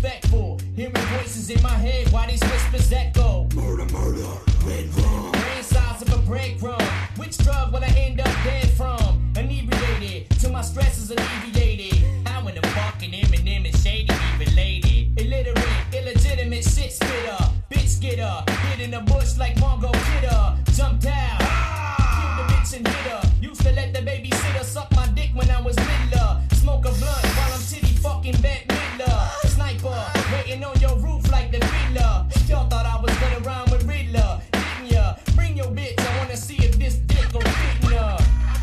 disrespectful. Hearing voices in my head, why these whispers echo? Murder, murder, red rum. Brain size of a break room. Which drug will I end up dead from? Inebriated, till my stress is alleviated. How in the fucking Eminem and Shady be related? Illiterate, illegitimate shit spitter. Bitch getter, hid in the bush like Mongo Kidder. Jumped out, killed the bitch and hit her. Used to let the babysitter suck my dick when I was littler. Smoke a blunt while I'm titty fucking Bette Midler. Sniper, waiting on your roof like the Riddler. Y'all thought I was gonna rhyme with Riddler, didn't ya? Bring your bitch, I wanna see if this dick gon' fit in ya.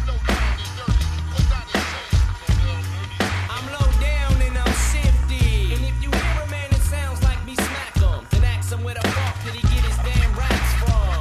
I'm low down and I'm shifty. And if you hear a man that sounds like me, smack him. Then ask him where the fuck did he get his damn raps from?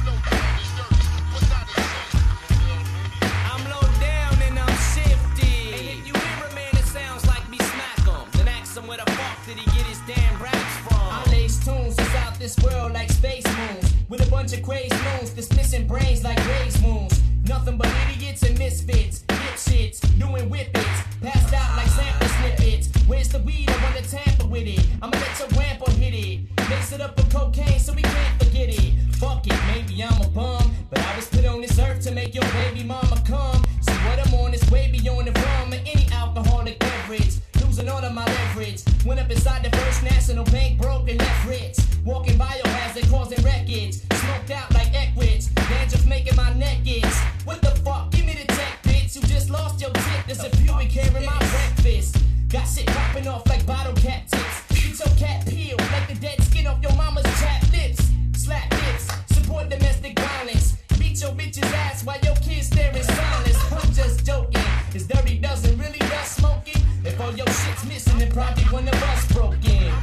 I'm low down and I'm shifty. And if you hear a man that sounds like me, smack him. Then ask him where the fuck did he get his damn raps from? I lace tunes is out this world like space moons. With a bunch of crazed moons, dismissing brains like raised moons. Nothing but idiots and misfits, dipshits, doing whippets, passed out like sample snippets. Where's the weed? I wanna tamper with it. I'ma let your grandpa hit it. Mix it up with cocaine so we can't forget it. Fuck it, maybe I'm a bum, but I was put on this earth to make your baby mama come. See what I'm on is way beyond the rum or any alcoholic beverage. Losing all of my leverage. Went up inside the First National Bank, broke and left rich. Walking biohazard, causing wreckage. Smoked out like Eckridge. Dandruff making my neck itch. What the fuck? Give me the tech, bitch. You just lost your tip. There's a pubic hair in my breakfast. Got shit popping off like bottle cap tips. Get your cat peeled like the dead skin off your mama's chapped lips. Slap lips. Support domestic violence. Beat your bitch's ass while your kids stare in silence. I'm just joking. This dirty dozen really does smoking. If all your shit's missing, then probably one of us broke in.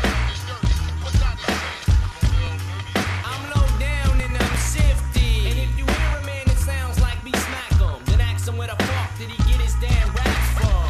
I'm low down and I'm shifty. And if you hear a man that sounds like me, smack him. Then ask him where the fuck did he get his damn raps from?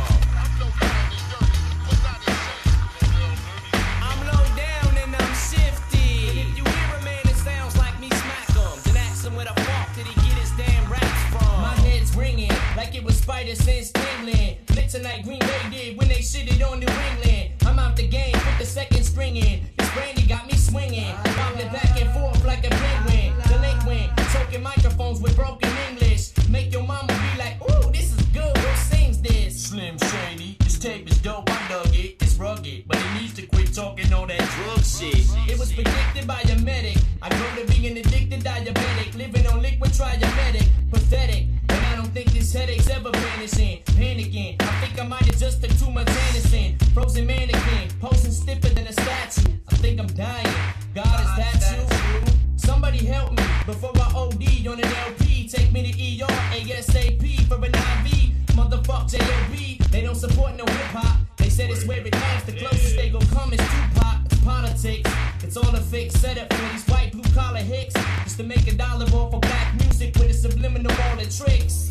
I'm low down and I'm shifty. And if you hear a man that sounds like me, smack him. Then ask him where the fuck did he get his damn raps from? My head's ringing like it was Spider Sense tingling. Blitzing like Green Bay did when they shitted on New England. I'm out the game, put the second string in. This brandy got me swinging. Bobbling back and forth like a penguin. Delinquent, choking microphones with broken English. Make your mama be like, ooh, this is good, who sings this? Slim Shady, this tape is dope, I dug it. It's rugged, but it needs to quit talking all that drug shit. It was predicted by a medic. I grew to be an addicted diabetic. Living on liquid triametic. Pathetic, and I don't think this headache's ever vanishing. Panicking, I think I might have just took too much Anderson. Frozen mannequin, posing stiffer than a statue. I think I'm dying. God, is that you? Somebody help me before I OD on an LP. Take me to ER ASAP for an IV. Motherfuck JLB, they don't support no hip hop. They said it's where it ends. The closest they gon' come is Tupac. It's politics. It's all a fake setup for these white blue collar hicks. Just to make $1 off of black music with a subliminal all the tricks.